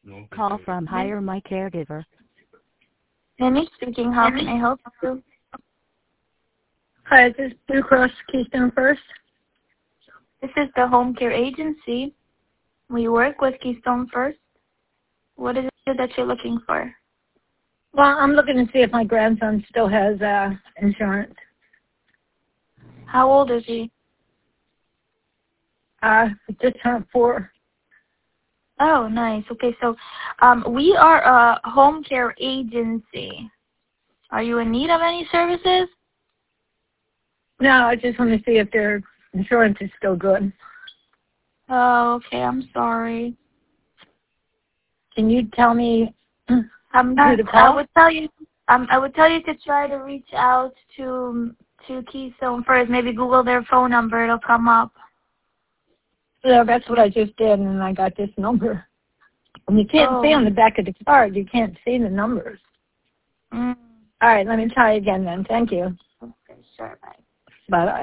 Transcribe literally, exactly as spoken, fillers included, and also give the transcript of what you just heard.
Call from Hire My Caregiver. Amy speaking. How can I help you? Hi, this is Blue Cross Keystone First. This is the home care agency. We work with Keystone First. What is it that you're looking for? Well, I'm looking to see if my grandson still has uh, insurance. How old is he? Uh, just turned four. Oh, nice. Okay, so um, we are a home care agency. Are you in need of any services? No, I just want to see if their insurance is still good. Oh, okay. I'm sorry. Can you tell me I'm who not, to I call? would tell you. Um, I would tell you to try to reach out to to Keystone First. Maybe Google their phone number. It'll come up. Yeah, that's what I just did, and I got this number. And you can't Oh. see on the back of the card. You can't see the numbers. Mm. All right, let me try again then. Thank you. Okay, sure. Bye. Bye.